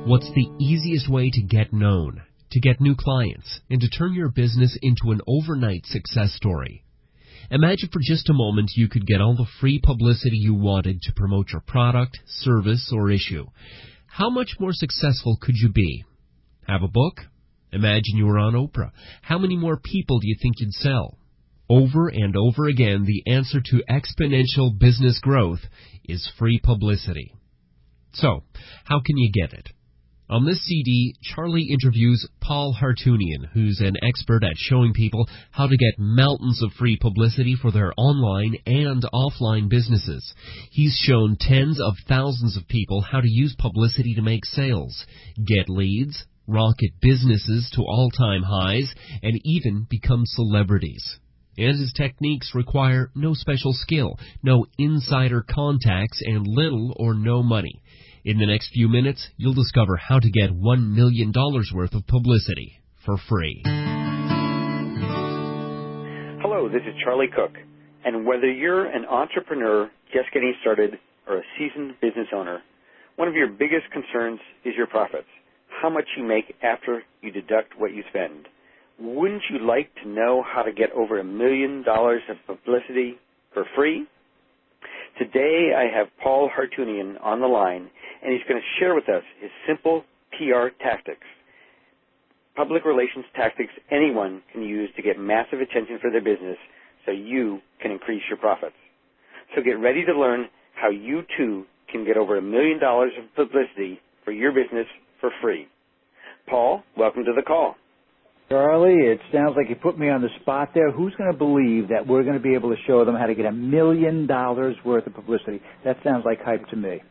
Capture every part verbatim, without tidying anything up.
What's the easiest way to get known, to get new clients, and to turn your business into an overnight success story? Imagine for just a moment you could get all the free publicity you wanted to promote your product, service, or issue. How much more successful could you be? Have a book? Imagine you were on Oprah. How many more people do you think you'd sell? Over and over again, the answer to exponential business growth is free publicity. So, how can you get it? On this C D, Charlie interviews Paul Hartunian, who's an expert at showing people how to get mountains of free publicity for their online and offline businesses. He's shown tens of thousands of people how to use publicity to make sales, get leads, rocket businesses to all-time highs, and even become celebrities. And his techniques require no special skill, no insider contacts, and little or no money. In the next few minutes, you'll discover how to get one million dollars worth of publicity for free. Hello, this is Charlie Cook. And whether you're an entrepreneur just getting started or a seasoned business owner, one of your biggest concerns is your profits, how much you make after you deduct what you spend. Wouldn't you like to know how to get over a million dollars of publicity for free? Today I have Paul Hartunian on the line, and he's going to share with us his simple P R tactics, public relations tactics anyone can use to get massive attention for their business so you can increase your profits. So get ready to learn how you too can get over a million dollars of publicity for your business for free. Paul, welcome to the call. Charlie, it sounds like you put me on the spot there. Who's going to believe that we're going to be able to show them how to get a million dollars worth of publicity? That sounds like hype to me.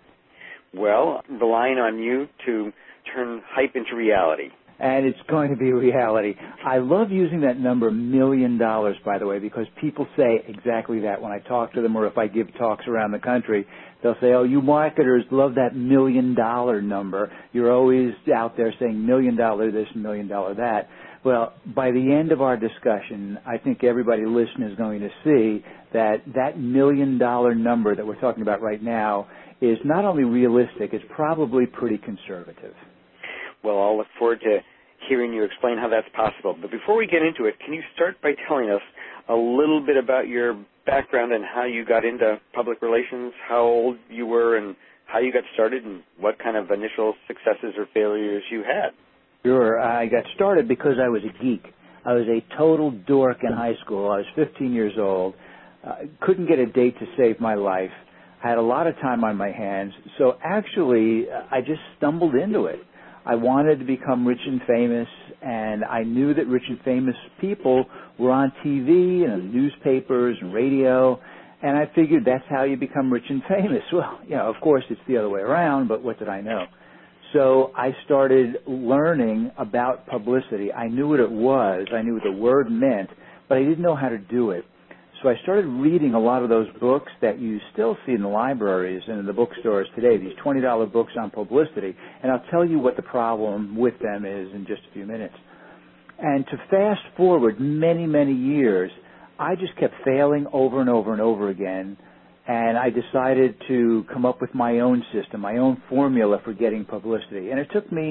Well, relying on you to turn hype into reality. And it's going to be reality. I love using that number, million dollars, by the way, because people say exactly that when I talk to them or if I give talks around the country. They'll say, oh, you marketers love that million dollar number. You're always out there saying million dollar this, million dollar that. Well, by the end of our discussion, I think everybody listening is going to see that that million dollar number that we're talking about right now is not only realistic, it's probably pretty conservative. Well, I'll look forward to hearing you explain how that's possible. But before we get into it, can you start by telling us a little bit about your background and how you got into public relations, how old you were, and how you got started, and what kind of initial successes or failures you had? Sure. I got started because I was a geek. I was a total dork in high school. I was fifteen years old. Uh, couldn't get a date to save my life. I had a lot of time on my hands. So actually, I just stumbled into it. I wanted to become rich and famous, and I knew that rich and famous people were on T V and in newspapers and radio, and I figured that's how you become rich and famous. Well, you know, of course, it's the other way around, but what did I know? So I started learning about publicity. I knew what it was. I knew what the word meant, but I didn't know how to do it. So I started reading a lot of those books that you still see in the libraries and in the bookstores today, these twenty dollar books on publicity, and I'll tell you what the problem with them is in just a few minutes. And to fast forward many, many years, I just kept failing over and over and over again, and I decided to come up with my own system, my own formula for getting publicity. And it took me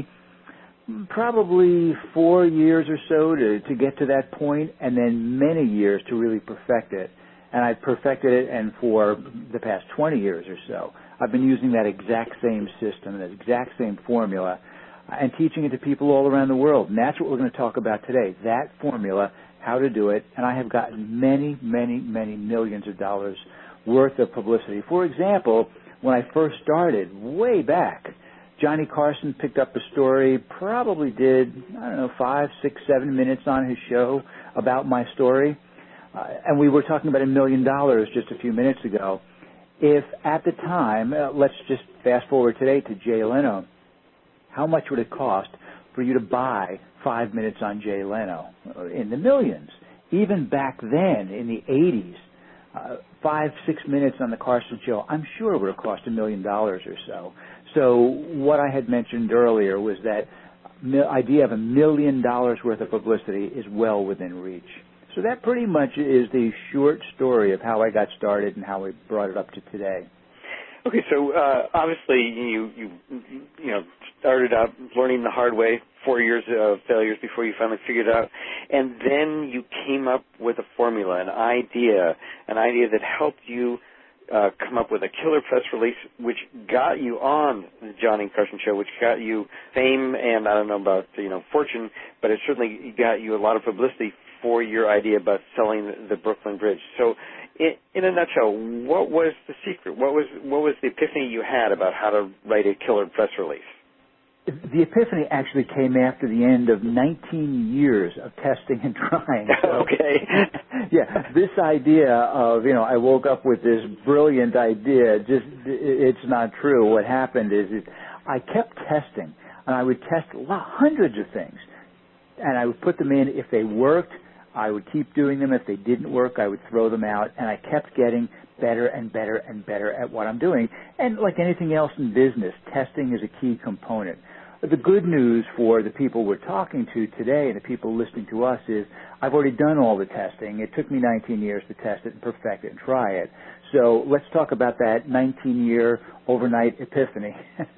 probably four years or so to, to get to that point, and then many years to really perfect it. And I perfected it, and for the past twenty years or so, I've been using that exact same system, that exact same formula, and teaching it to people all around the world. And that's what we're going to talk about today, that formula, how to do it. And I have gotten many, many, many millions of dollars worth of publicity. For example, when I first started, way back, Johnny Carson picked up a story, probably did, I don't know, five, six, seven minutes on his show about my story. Uh, and we were talking about a million dollars just a few minutes ago. If at the time, uh, let's just fast forward today to Jay Leno, how much would it cost for you to buy five minutes on Jay Leno? In the millions. Even back then, in the eighties, uh, five, six minutes on the Carson show, I'm sure it would have cost a million dollars or so. So what I had mentioned earlier was that the idea of a million dollars worth of publicity is well within reach. So that pretty much is the short story of how I got started and how I brought it up to today. Okay, so uh, obviously you, you you know started out learning the hard way, four years of failures before you finally figured it out. And then you came up with a formula, an idea, an idea that helped you uh, come up with a killer press release, which got you on the Johnny Carson Show, which got you fame and I don't know about, you know, fortune, but it certainly got you a lot of publicity for your idea about selling the Brooklyn Bridge. So in, in a nutshell, what was the secret? What was what was the epiphany you had about how to write a killer press release? The epiphany actually came after the end of nineteen years of testing and trying. So, okay. yeah, this idea of, you know, I woke up with this brilliant idea, just, it's not true. What happened is, is I kept testing, and I would test hundreds of things, and I would put them in. If they worked, I would keep doing them. If they didn't work, I would throw them out, and I kept getting better and better and better at what I'm doing. And like anything else in business, testing is a key component. The good news for the people we're talking to today and the people listening to us is I've already done all the testing. It took me nineteen years to test it and perfect it and try it. So let's talk about that nineteen-year overnight epiphany.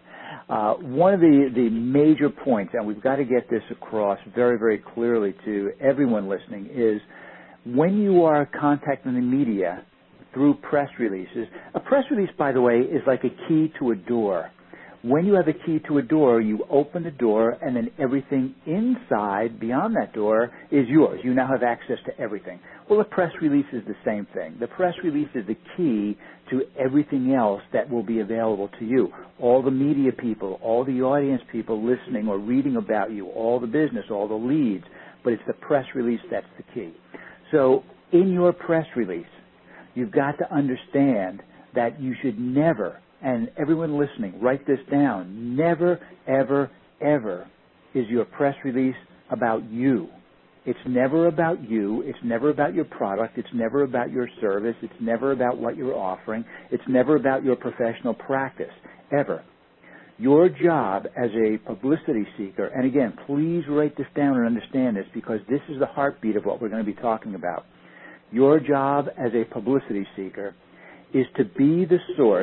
uh, one of the, the major points, and we've got to get this across very, very clearly to everyone listening, is when you are contacting the media through press releases, a press release, by the way, is like a key to a door. When you have a key to a door, you open the door, and then everything inside, beyond that door, is yours. You now have access to everything. Well, a press release is the same thing. The press release is the key to everything else that will be available to you. All the media people, all the audience people listening or reading about you, all the business, all the leads. But it's the press release that's the key. So in your press release, you've got to understand that you should never, and everyone listening, write this down, never, ever, ever is your press release about you. It's never about you. It's never about your product. It's never about your service. It's never about what you're offering. It's never about your professional practice, ever. Your job as a publicity seeker, and again, please write this down and understand this because this is the heartbeat of what we're going to be talking about. Your job as a publicity seeker is to be the source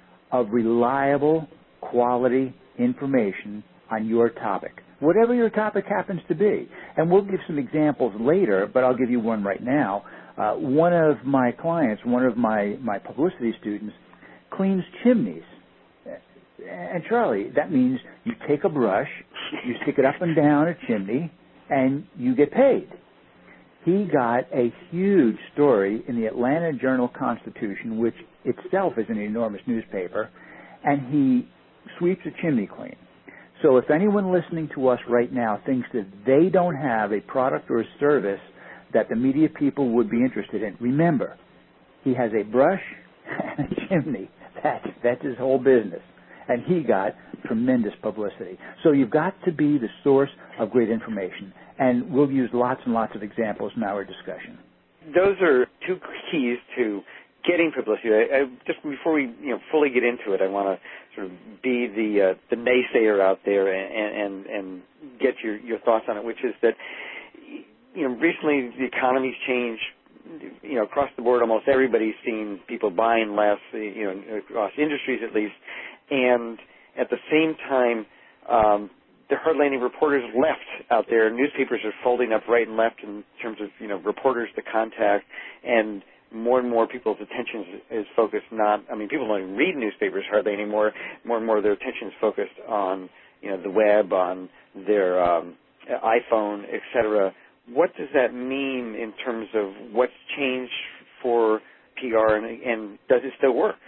of reliable, quality information on your topic, whatever your topic happens to be. And we'll give some examples later, but I'll give you one right now. Uh, one of my clients, one of my, my publicity students, cleans chimneys. And Charlie, that means you take a brush, you stick it up and down a chimney, and you get paid. He got a huge story in the Atlanta Journal-Constitution, which itself is an enormous newspaper, and he sweeps a chimney clean. So if anyone listening to us right now thinks that they don't have a product or a service that the media people would be interested in, remember, he has a brush and a chimney. That's, that's his whole business. And he got tremendous publicity. So you've got to be the source of great information. And we'll use lots and lots of examples in our discussion. Those are two keys to getting publicity. I, I, just before we you know fully get into it, I want to sort of be the uh, the naysayer out there and, and and get your your thoughts on it, which is that you know recently the economy's changed. You know, across the board, almost everybody's seen people buying less. You know, across industries at least, and at the same time. Um, There are hardly any reporters left out there. Newspapers are folding up right and left in terms of, you know, reporters to contact, and more and more people's attention is, is focused not, I mean, people don't even read newspapers hardly anymore. More and more of their attention is focused on, you know, the web, on their um, iPhone, et cetera. What does that mean in terms of what's changed for P R, and, and does it still work?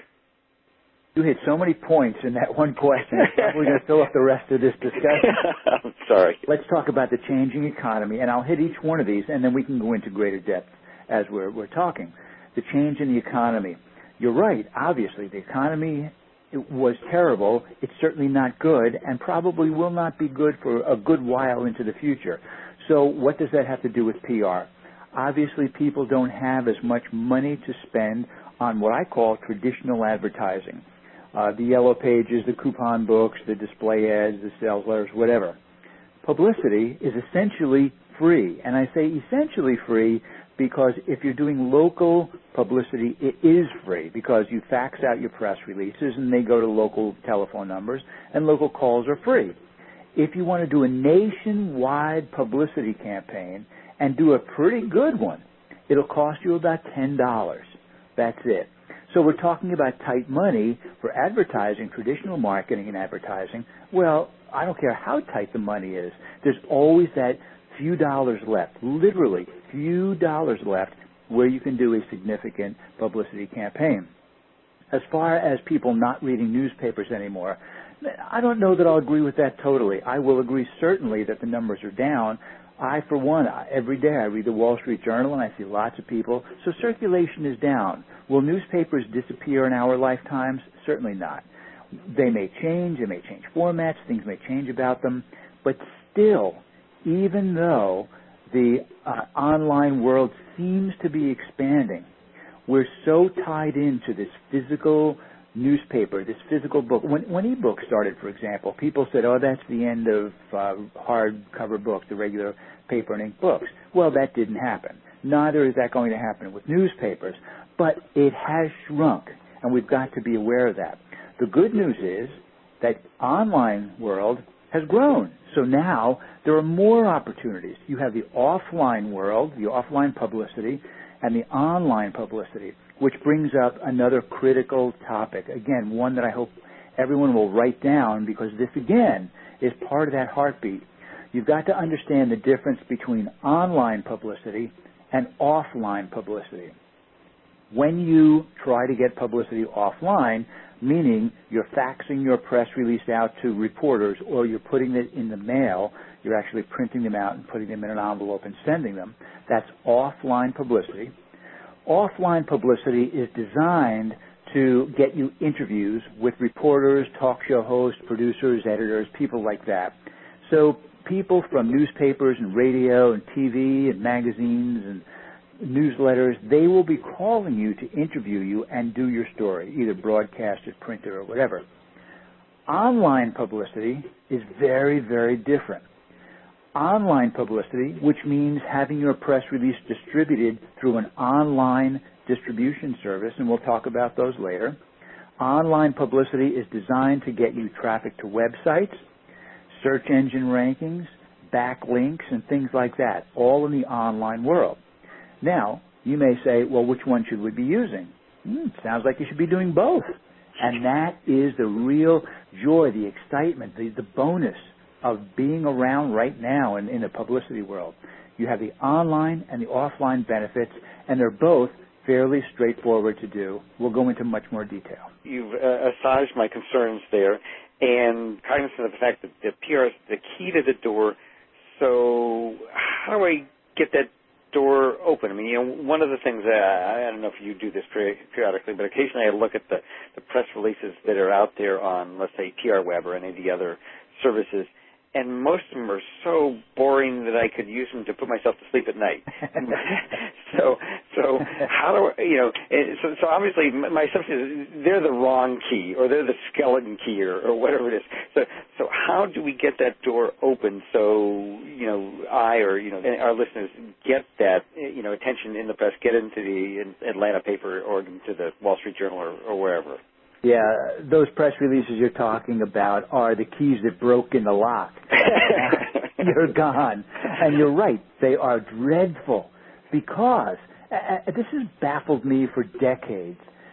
You hit so many points in that one question. It's probably going to fill up the rest of this discussion. I'm sorry. Let's talk about the changing economy, and I'll hit each one of these, and then we can go into greater depth as we're, we're talking. The change in the economy. You're right. Obviously, the economy was terrible. It's certainly not good, and probably will not be good for a good while into the future. So what does that have to do with P R? Obviously, people don't have as much money to spend on what I call traditional advertising. Uh, the yellow pages, the coupon books, the display ads, the sales letters, whatever. Publicity is essentially free. And I say essentially free because if you're doing local publicity, it is free because you fax out your press releases and they go to local telephone numbers and local calls are free. If you want to do a nationwide publicity campaign and do a pretty good one, it'll cost you about ten dollars. That's it. So we're talking about tight money for advertising, traditional marketing and advertising. Well, I don't care how tight the money is. There's always that few dollars left, literally few dollars left, where you can do a significant publicity campaign. As far as people not reading newspapers anymore, I don't know that I'll agree with that totally. I will agree certainly that the numbers are down. I, for one, every day I read the Wall Street Journal and I see lots of people. So circulation is down. Will newspapers disappear in our lifetimes? Certainly not. They may change. They may change formats. Things may change about them. But still, even though the uh, online world seems to be expanding, we're so tied into this physical newspaper, this physical book. When, when e-books started, for example, people said, oh, that's the end of uh, hardcover books, the regular paper and ink books. Well, that didn't happen. Neither is that going to happen with newspapers. But it has shrunk, and we've got to be aware of that. The good news is that online world has grown. So now there are more opportunities. You have the offline world, the offline publicity, and the online publicity, which brings up another critical topic. Again, one that I hope everyone will write down because this, again, is part of that heartbeat. You've got to understand the difference between online publicity and offline publicity. When you try to get publicity offline, meaning you're faxing your press release out to reporters or you're putting it in the mail, you're actually printing them out and putting them in an envelope and sending them, that's offline publicity. Offline publicity is designed to get you interviews with reporters, talk show hosts, producers, editors, people like that. So people from newspapers and radio and T V and magazines and newsletters, they will be calling you to interview you and do your story, either broadcasted, printed, or whatever. Online publicity is very, very different. Online publicity, which means having your press release distributed through an online distribution service, and we'll talk about those later. Online publicity is designed to get you traffic to websites, search engine rankings, backlinks, and things like that, all in the online world. Now, you may say, well, which one should we be using? Hmm, sounds like you should be doing both. And that is the real joy, the excitement, the, the bonus of being around right now in, in the publicity world. You have the online and the offline benefits, and they're both fairly straightforward to do. We'll go into much more detail. You've uh, assuaged my concerns there, and cognizant of the fact that the P R is the key to the door. So how do I get that door open? I mean, you know, one of the things, uh, I don't know if you do this periodically, but occasionally I look at the, the press releases that are out there on, let's say, P R Web or any of the other services, and most of them are so boring that I could use them to put myself to sleep at night. so, so how do I, you know? So, so obviously, my assumption is they're the wrong key, or they're the skeleton key, or, or whatever it is. So, so how do we get that door open so you know I or you know our listeners get that you know attention in the press, get into the Atlanta paper or into the Wall Street Journal or, or wherever? Yeah, those press releases you're talking about are the keys that broke in the lock. You're gone. And you're right. They are dreadful because uh, this has baffled me for decades.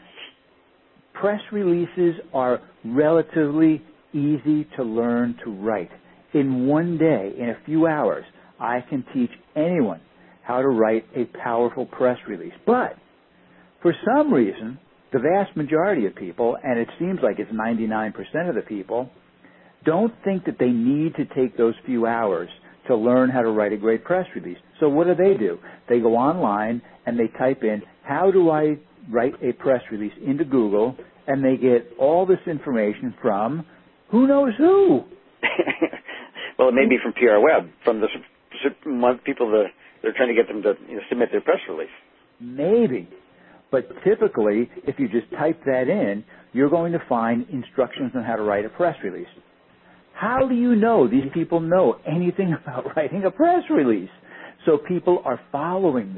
Press releases are relatively easy to learn to write. In one day, in a few hours, I can teach anyone how to write a powerful press release. But for some reason, the vast majority of people, and it seems like it's ninety-nine percent of the people, don't think that they need to take those few hours to learn how to write a great press release. So what do they do? They go online and they type in, how do I write a press release into Google, and they get all this information from who knows who. Well, it may be from P R Web, from the people that they're trying to get them to you know, submit their press release. Maybe. But typically, if you just type that in, you're going to find instructions on how to write a press release. How do you know these people know anything about writing a press release? So people are following this.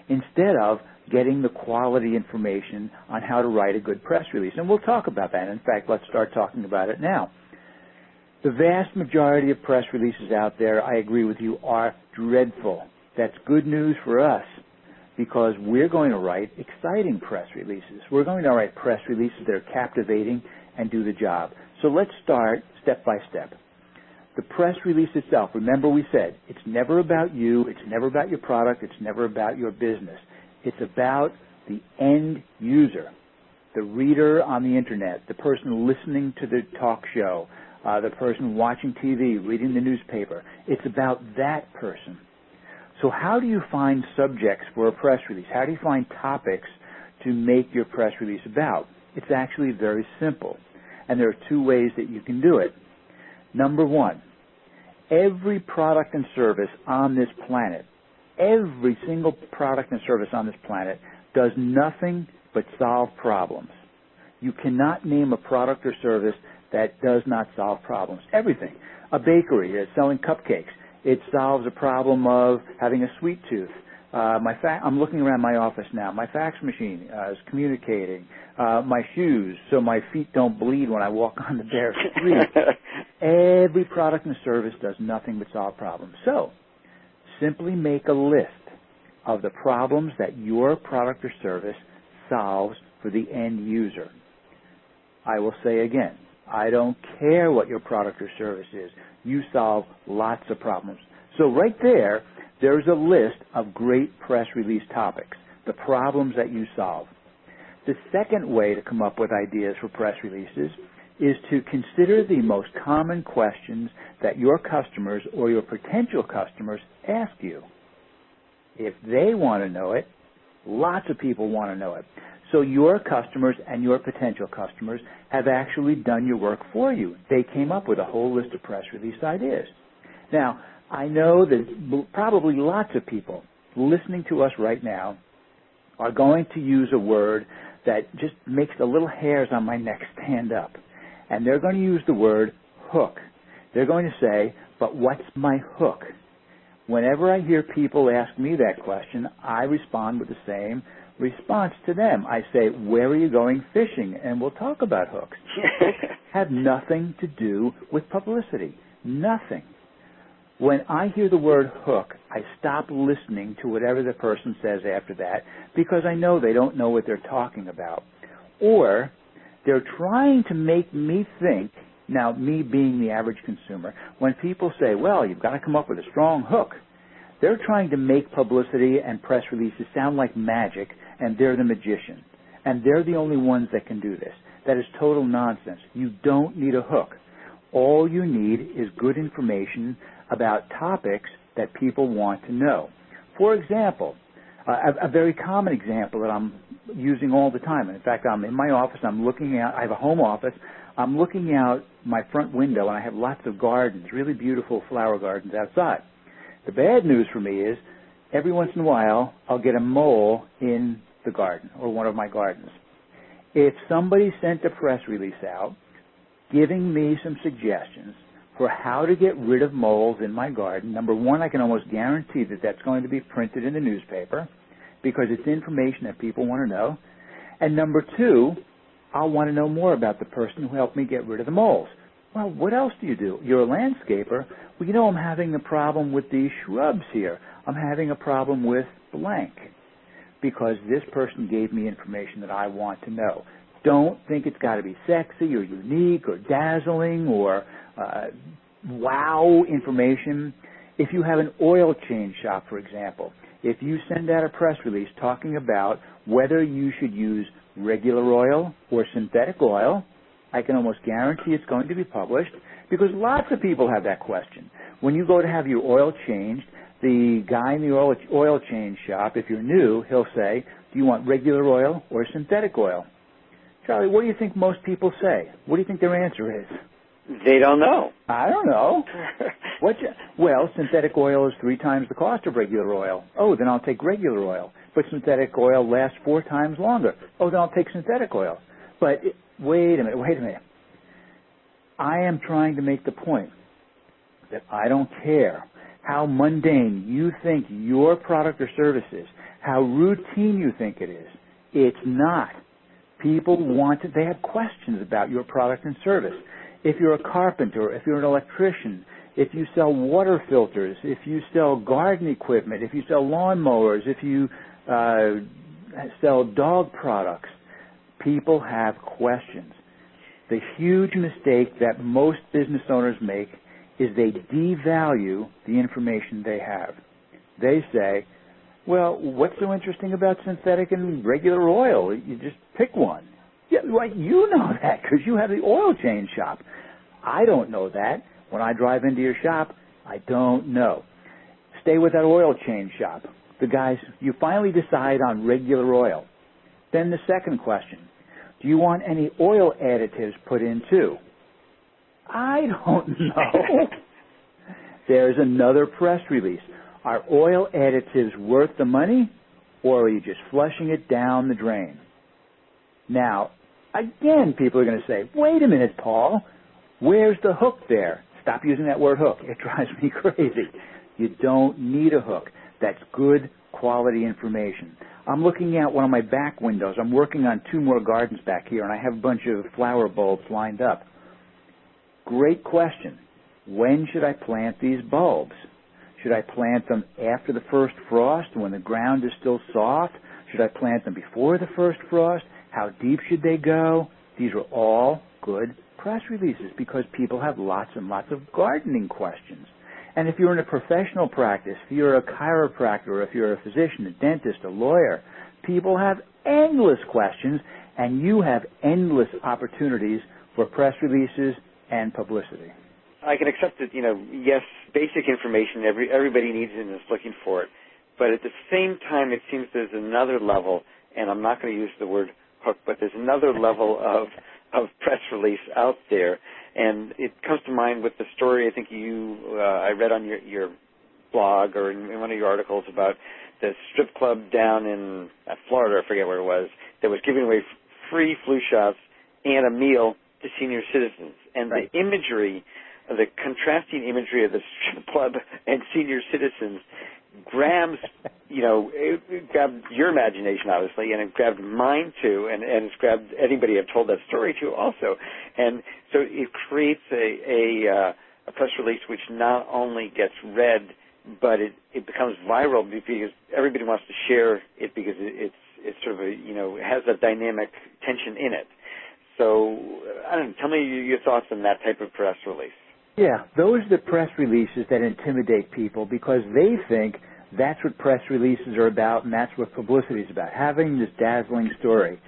instead of getting the quality information on how to write a good press release. And we'll talk about that. In fact, let's start talking about it now. The vast majority of press releases out there, I agree with you, are dreadful. That's good news for us because we're going to write exciting press releases. We're going to write press releases that are captivating and do the job. So let's start step by step. The press release itself, remember we said, it's never about you, it's never about your product, it's never about your business. It's about the end user, the reader on the internet, the person listening to the talk show, uh, the person watching T V, reading the newspaper. It's about that person. So how do you find subjects for a press release? How do you find topics to make your press release about? It's actually very simple, and there are two ways that you can do it. Number one, every product and service on this planet, every single product and service on this planet does nothing but solve problems. You cannot name a product or service that does not solve problems. Everything. A bakery is selling cupcakes. It solves a problem of having a sweet tooth. Uh, my fa- I'm looking around my office now. My fax machine uh, is communicating. Uh, my shoes, so my feet don't bleed when I walk on the bare street. Every product and service does nothing but solve problems. So, simply make a list of the problems that your product or service solves for the end user. I will say again, I don't care what your product or service is. You solve lots of problems. So right there, there's a list of great press release topics, the problems that you solve. The second way to come up with ideas for press releases is to consider the most common questions that your customers or your potential customers ask you. If they want to know it, lots of people want to know it. So your customers and your potential customers have actually done your work for you. They came up with a whole list of press release ideas. Now, I know that probably lots of people listening to us right now are going to use a word that just makes the little hairs on my neck stand up. And they're going to use the word hook. They're going to say, but what's my hook? Whenever I hear people ask me that question, I respond with the same response to them. I say, where are you going fishing? And we'll talk about hooks. Have nothing to do with publicity. Nothing. When I hear the word hook, I stop listening to whatever the person says after that because I know they don't know what they're talking about. Or they're trying to make me think, now me being the average consumer, when people say, well, you've got to come up with a strong hook, they're trying to make publicity and press releases sound like magic, and they're the magician. And they're the only ones that can do this. That is total nonsense. You don't need a hook. All you need is good information about topics that people want to know. For example, uh, a, a very common example that I'm using all the time, and in fact, I'm in my office, I'm looking out, I have a home office, I'm looking out my front window, and I have lots of gardens, really beautiful flower gardens outside. The bad news for me is every once in a while, I'll get a mole in the garden or one of my gardens. If somebody sent a press release out giving me some suggestions for how to get rid of moles in my garden, number one, I can almost guarantee that that's going to be printed in the newspaper because it's information that people want to know. And number two, I'll want to know more about the person who helped me get rid of the moles. Well, what else do you do? You're a landscaper. Well, you know, I'm having a problem with these shrubs here. I'm having a problem with blank because this person gave me information that I want to know. Don't think it's got to be sexy or unique or dazzling or uh, wow information. If you have an oil change shop, for example, if you send out a press release talking about whether you should use regular oil or synthetic oil, I can almost guarantee it's going to be published because lots of people have that question. When you go to have your oil changed, the guy in the oil, oil change shop, if you're new, he'll say, do you want regular oil or synthetic oil? Charlie, what do you think most people say? What do you think their answer is? They don't know. I don't know. What's your, well, synthetic oil is three times the cost of regular oil. Oh, then I'll take regular oil. But synthetic oil lasts four times longer. Oh, then I'll take synthetic oil. But it, wait a minute, wait a minute. I am trying to make the point that I don't care how mundane you think your product or service is, how routine you think it is. It's not. People want to, they have questions about your product and service. If you're a carpenter, if you're an electrician, if you sell water filters, if you sell garden equipment, if you sell lawnmowers, if you uh, sell dog products, people have questions. The huge mistake that most business owners make is they devalue the information they have. They say, well, what's so interesting about synthetic and regular oil? You just pick one. Yeah, well, you know that because you have the oil change shop. I don't know that. When I drive into your shop, I don't know. Stay with that oil change shop. The guys, you finally decide on regular oil. Then the second question, do you want any oil additives put in too? I don't know. There's another press release. Are oil additives worth the money, or are you just flushing it down the drain? Now, again, people are going to say, wait a minute, Paul, where's the hook there? Stop using that word hook. It drives me crazy. You don't need a hook. That's good quality information. I'm looking out one of my back windows. I'm working on two more gardens back here, and I have a bunch of flower bulbs lined up. Great question. When should I plant these bulbs? Should I plant them after the first frost when the ground is still soft? Should I plant them before the first frost? How deep should they go? These are all good press releases because people have lots and lots of gardening questions. And if you're in a professional practice, if you're a chiropractor, if you're a physician, a dentist, a lawyer, people have endless questions, and you have endless opportunities for press releases and publicity. I can accept that, you know, yes, basic information, every, everybody needs it and is looking for it. But at the same time, it seems there's another level, and I'm not going to use the word hook, but there's another level of, of press release out there. And it comes to mind with the story I think you, uh, I read on your, your blog or in, in one of your articles about the strip club down in uh, Florida, I forget where it was, that was giving away f- free flu shots and a meal to senior citizens. And right. the imagery, the contrasting imagery of the strip club and senior citizens grabs, you know, it, it grabbed your imagination, obviously, and it grabbed mine, too, and, and it's grabbed anybody I've told that story to also. And so it creates a, a, uh, a press release which not only gets read, but it, it becomes viral because everybody wants to share it because it, it's, it's sort of a, you know, has a dynamic tension in it. So, I don't know, tell me your thoughts on that type of press release. Yeah, those are the press releases that intimidate people because they think that's what press releases are about and that's what publicity is about, having this dazzling story.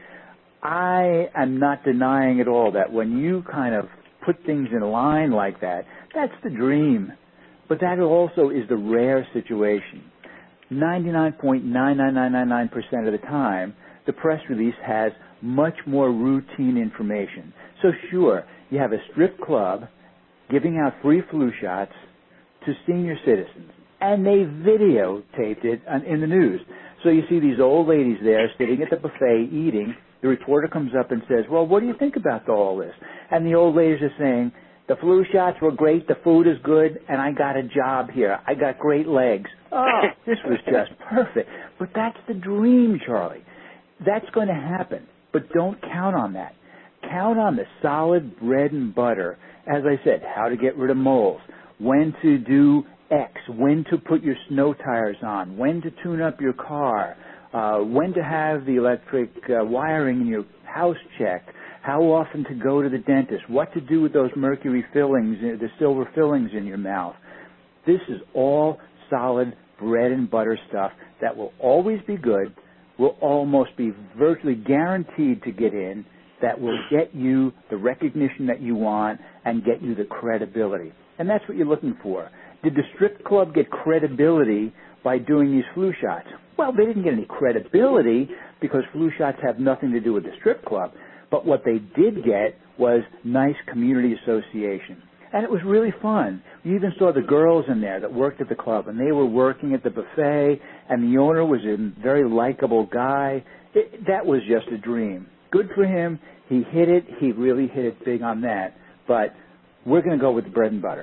I am not denying at all that when you kind of put things in line like that, that's the dream. But that also is the rare situation. ninety-nine point nine nine nine nine nine percent of the time, the press release has much more routine information. So sure, you have a strip club giving out free flu shots to senior citizens, and they videotaped it in the news. So you see these old ladies there sitting at the buffet eating. The reporter comes up and says, well, what do you think about all this? And the old ladies are saying, the flu shots were great, the food is good, and I got a job here. I got great legs. Oh, this was just perfect. But that's the dream, Charlie. That's going to happen, but don't count on that. Count on the solid bread and butter. As I said, how to get rid of moles, when to do X, when to put your snow tires on, when to tune up your car, uh, when to have the electric uh, wiring in your house checked, how often to go to the dentist, what to do with those mercury fillings, the silver fillings in your mouth. This is all solid bread and butter stuff that will always be good, will almost be virtually guaranteed to get in, that will get you the recognition that you want and get you the credibility. And that's what you're looking for. Did the strip club get credibility by doing these flu shots? Well, they didn't get any credibility because flu shots have nothing to do with the strip club. But what they did get was nice community association. And it was really fun. You even saw the girls in there that worked at the club, and they were working at the buffet, and the owner was a very likable guy. It, that was just a dream. Good for him. He hit it. He really hit it big on that. But we're going to go with the bread and butter.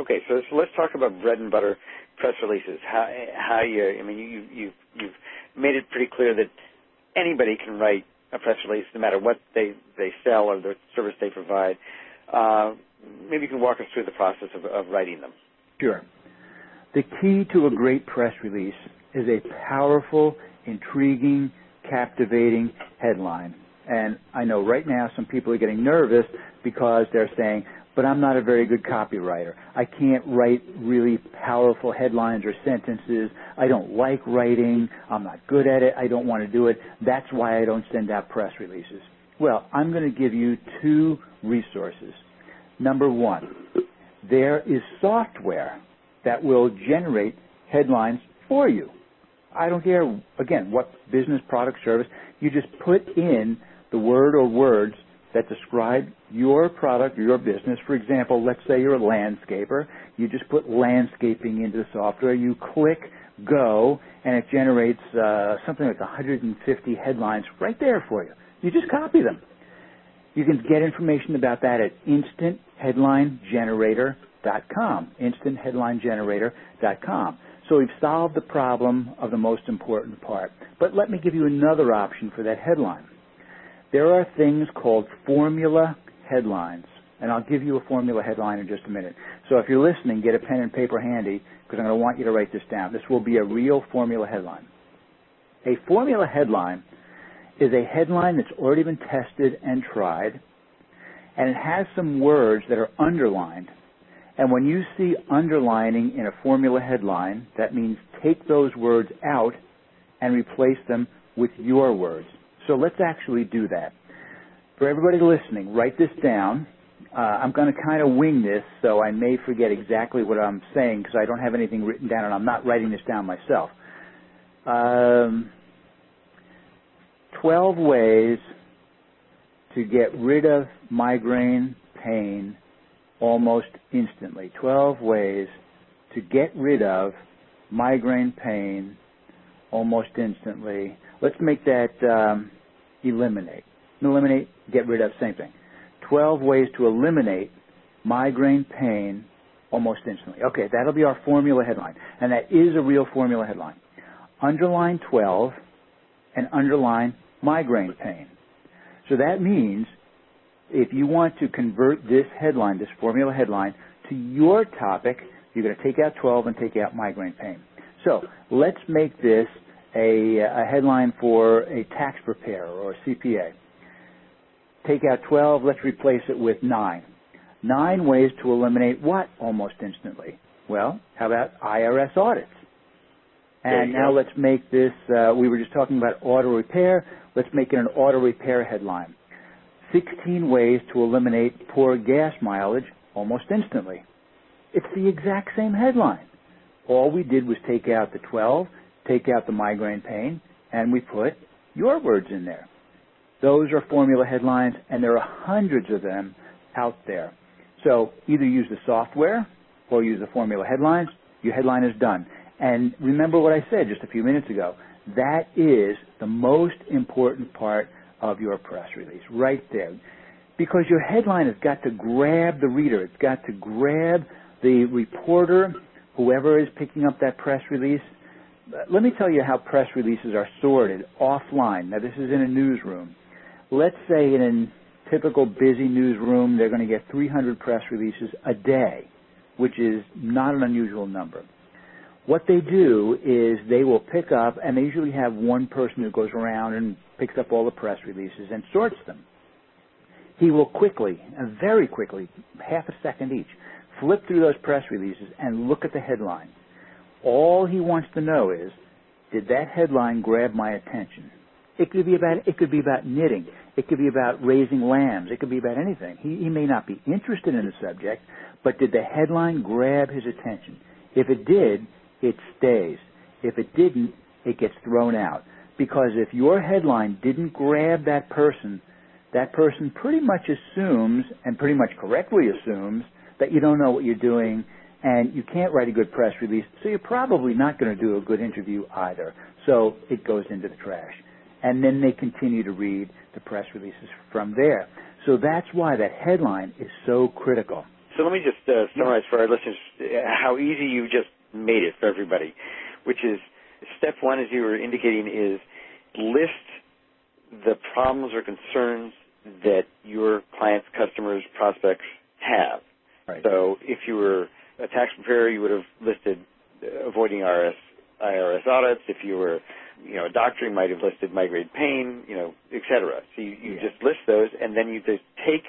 Okay, so, so let's talk about bread and butter press releases. How, how you, I mean, you, you, you've made it pretty clear that anybody can write a press release no matter what they, they sell or the service they provide. Uh, maybe you can walk us through the process of, of writing them. Sure. The key to a great press release is a powerful, intriguing, captivating headline. And I know right now some people are getting nervous because they're saying, but I'm not a very good copywriter. I can't write really powerful headlines or sentences. I don't like writing. I'm not good at it. I don't want to do it. That's why I don't send out press releases. Well, I'm going to give you two resources. Number one, there is software that will generate headlines for you. I don't care, again, what business, product, service. You just put in the word or words that describe your product or your business. For example, let's say you're a landscaper. You just put landscaping into the software. You click go, and it generates uh, something like one hundred fifty headlines right there for you. You just copy them. You can get information about that at instant headline generator dot com, instant headline generator dot com. So we've solved the problem of the most important part. But let me give you another option for that headline. There are things called formula headlines, and I'll give you a formula headline in just a minute. So if you're listening, get a pen and paper handy because I'm going to want you to write this down. This will be a real formula headline. A formula headline is a headline that's already been tested and tried, and it has some words that are underlined. And when you see underlining in a formula headline, that means take those words out and replace them with your words. So let's actually do that. For everybody listening, write this down. Uh, I'm going to kind of wing this, so I may forget exactly what I'm saying because I don't have anything written down and I'm not writing this down myself. Um, twelve ways to get rid of migraine pain almost instantly. twelve ways to get rid of migraine pain almost instantly. Let's make that um, eliminate. Eliminate, get rid of, same thing. twelve ways to eliminate migraine pain almost instantly. Okay, that'll be our formula headline. And that is a real formula headline. Underline twelve and underline migraine pain. So that means if you want to convert this headline, this formula headline, to your topic, you're going to take out twelve and take out migraine pain. So let's make this a, a headline for a tax preparer or a C P A. Take out twelve, let's replace it with nine. Nine ways to eliminate what almost instantly? Well, how about I R S audits? And now go. Let's make this, uh, we were just talking about auto repair, let's make it an auto repair headline. sixteen ways to eliminate poor gas mileage almost instantly. It's the exact same headline. All we did was take out the twelve, take out the migraine pain, and we put your words in there. Those are formula headlines, and there are hundreds of them out there. So either use the software or use the formula headlines. Your headline is done. And remember what I said just a few minutes ago. That is the most important part of your press release, right there. Because your headline has got to grab the reader. It's got to grab the reporter, whoever is picking up that press release. Let me tell you how press releases are sorted offline. Now, this is in a newsroom. Let's say in a typical busy newsroom, they're going to get three hundred press releases a day, which is not an unusual number. What they do is they will pick up, and they usually have one person who goes around and picks up all the press releases and sorts them. He will quickly, and very quickly, half a second each, flip through those press releases and look at the headline. All he wants to know is, did that headline grab my attention? It could be about it could be about knitting. It could be about raising lambs. It could be about anything. He, he may not be interested in the subject, but did the headline grab his attention? If it did, it stays. If it didn't, it gets thrown out. Because if your headline didn't grab that person, that person pretty much assumes, and pretty much correctly assumes, that you don't know what you're doing and you can't write a good press release, so you're probably not going to do a good interview either. So it goes into the trash. And then they continue to read the press releases from there. So that's why that headline is so critical. So let me just uh, summarize for our listeners how easy you just made it for everybody, which is step one, as you were indicating, is list the problems or concerns that your clients, customers, prospects have. Right. So if you were a tax preparer, you would have listed avoiding I R S audits. If you were, you know, a doctor, you might have listed migraine pain, you know, et cetera. So you, you yeah. just list those, and then you just take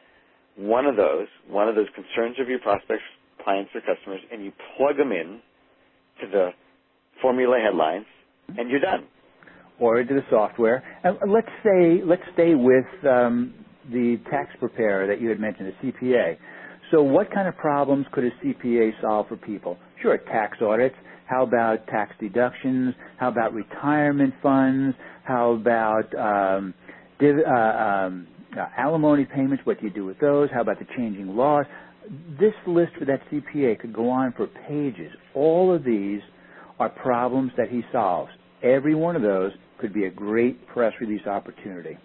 one of those, one of those concerns of your prospects, clients, or customers, and you plug them in to the formula headlines, and you're done. Or into the software. And let's say, let's stay with um, the tax preparer that you had mentioned, the C P A. So what kind of problems could a C P A solve for people? Sure, tax audits. How about tax deductions? How about retirement funds? How about um, div- uh, um, uh, alimony payments? What do you do with those? How about the changing laws? This list for that C P A could go on for pages. All of these are problems that he solves. Every one of those could be a great press release opportunity.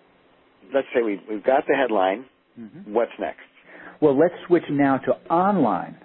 Let's say we've, we've got the headline. Mm-hmm. What's next? Well, let's switch now to online.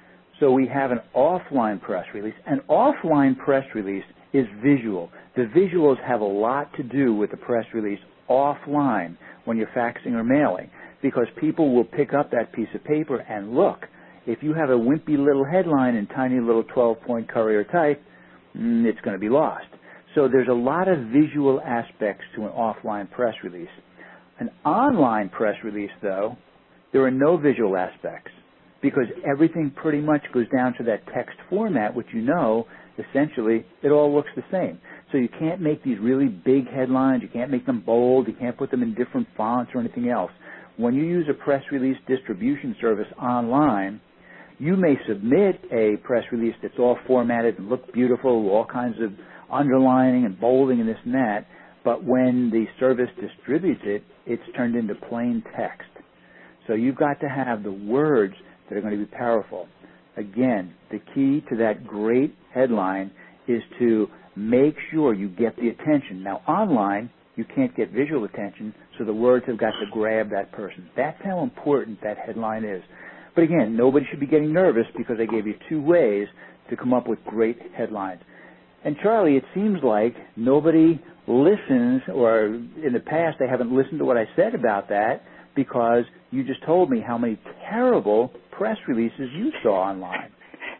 So we have an offline press release. An offline press release is visual. The visuals have a lot to do with the press release offline when you're faxing or mailing, because people will pick up that piece of paper and look. If you have a wimpy little headline in tiny little twelve-point Courier type, it's going to be lost. So there's a lot of visual aspects to an offline press release. An online press release, though, there are no visual aspects, because everything pretty much goes down to that text format, which you know, essentially, it all looks the same. So you can't make these really big headlines. You can't make them bold. You can't put them in different fonts or anything else. When you use a press release distribution service online, you may submit a press release that's all formatted and look beautiful, all kinds of underlining and bolding and this and that, but when the service distributes it, it's turned into plain text. So you've got to have the words that are going to be powerful. Again, the key to that great headline is to make sure you get the attention. Now, online, you can't get visual attention, so the words have got to grab that person. That's how important that headline is. But again, nobody should be getting nervous, because I gave you two ways to come up with great headlines. And Charlie, it seems like nobody listens, or in the past they haven't listened to what I said about that, because you just told me how many terrible press releases you saw online.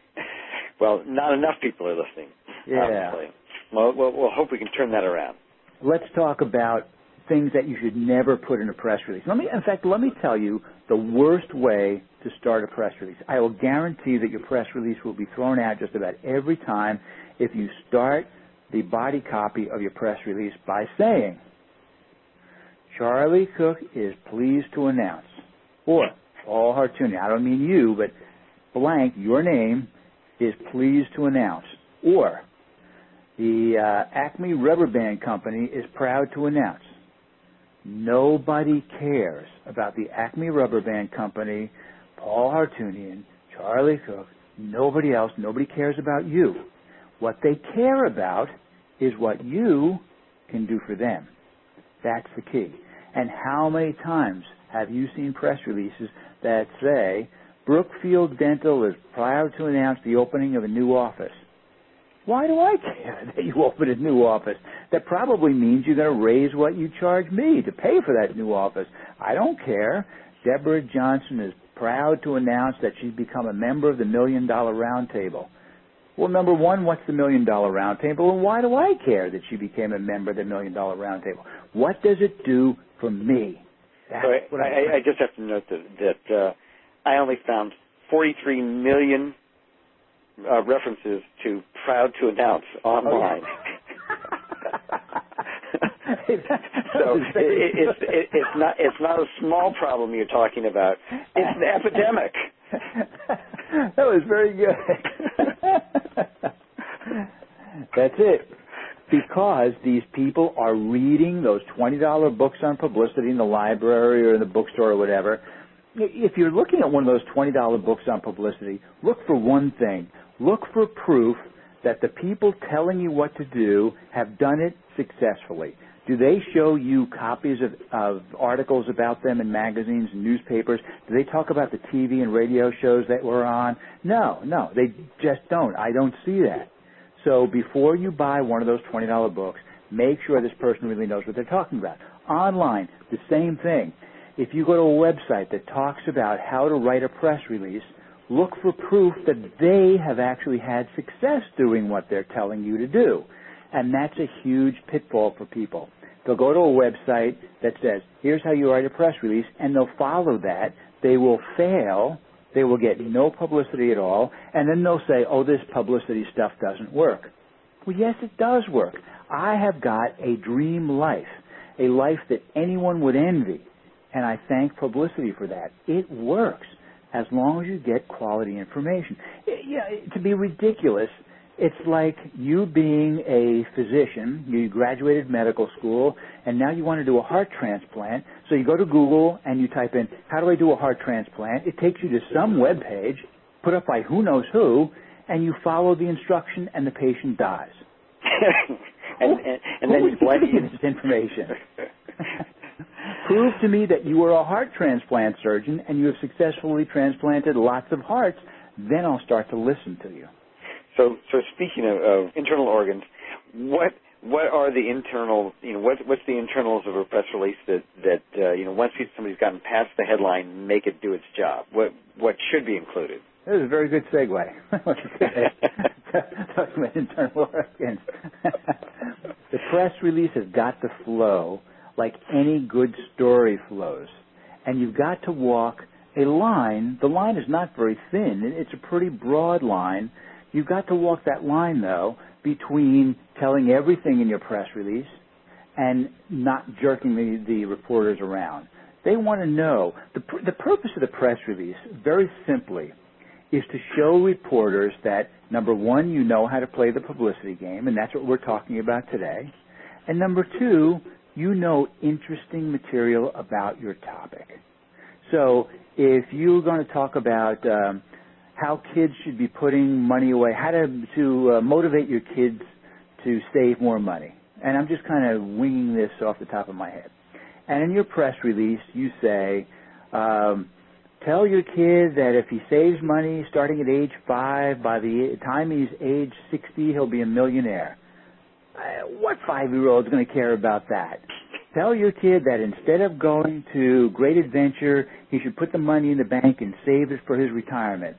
Well, not enough people are listening. Yeah. Obviously. Well, we'll, we'll hope we can turn that around. Let's talk about things that you should never put in a press release. Let me, in fact, let me tell you the worst way to start a press release. I will guarantee that your press release will be thrown out just about every time if you start the body copy of your press release by saying, Charlie Cook is pleased to announce, or Paul Hartunian, I don't mean you, but blank, your name is pleased to announce, or the uh, Acme Rubber Band Company is proud to announce. Nobody cares about the Acme Rubber Band Company, Paul Hartunian, Charlie Cook, nobody else, nobody cares about you. What they care about is what you can do for them. That's the key. And how many times have you seen press releases that say, Brookfield Dental is proud to announce the opening of a new office? Why do I care that you open a new office? That probably means you're going to raise what you charge me to pay for that new office. I don't care. Deborah Johnson is proud to announce that she's become a member of the Million Dollar Round Table. Well, number one, what's the Million Dollar Round Table, and why do I care that she became a member of the Million Dollar Round Table? What does it do for me? That's so I, what I, I, I just have to note that, that uh, I only found forty-three million uh, references to proud to announce online. So it, it, it's, it, it's not it's not a small problem you're talking about. It's an epidemic. That was very good. That's it. Because these people are reading those twenty dollar books on publicity in the library or in the bookstore or whatever. If you're looking at one of those twenty dollar books on publicity, look for one thing. Look for proof that the people telling you what to do have done it successfully. Do they show you copies of, of articles about them in magazines and newspapers? Do they talk about the T V and radio shows that we're on? No, no, they just don't. I don't see that. So before you buy one of those twenty dollar books, make sure this person really knows what they're talking about. Online, the same thing. If you go to a website that talks about how to write a press release, look for proof that they have actually had success doing what they're telling you to do. And that's a huge pitfall for people. They'll go to a website that says, here's how you write a press release, and they'll follow that. They will fail. They will get no publicity at all. And then they'll say, oh, this publicity stuff doesn't work. Well, yes, it does work. I have got a dream life, a life that anyone would envy. And I thank publicity for that. It works as long as you get quality information. It, you know, to be ridiculous, it's like you being a physician. You graduated medical school, and now you want to do a heart transplant. So you go to Google and you type in, how do I do a heart transplant? It takes you to some web page put up by who knows who, and you follow the instruction, and the patient dies. and, and, and then who you blame you this information? Prove to me that you are a heart transplant surgeon and you have successfully transplanted lots of hearts, then I'll start to listen to you. So, so speaking of, of internal organs, what what are the internal, you know, what, what's the internals of a press release that that uh, you know, once somebody's gotten past the headline, make it do its job? What what should be included? That was a very good segue. Talking about internal organs. The press release has got to flow like any good story flows. And you've got to walk a line. The line is not very thin. It's a pretty broad line. You've got to walk that line, though, between telling everything in your press release and not jerking the, the reporters around. They want to know. The, the purpose of the press release, very simply, is to show reporters that, number one, you know how to play the publicity game, and that's what we're talking about today. And number two, you know interesting material about your topic. So if you're going to talk about um, how kids should be putting money away, how to, to uh, motivate your kids to save more money, and I'm just kind of winging this off the top of my head. And in your press release, you say, um, tell your kid that if he saves money starting at age five, by the time he's age sixty, he'll be a millionaire. Uh, what five-year-old is going to care about that? Tell your kid that instead of going to Great Adventure, he should put the money in the bank and save it for his retirement.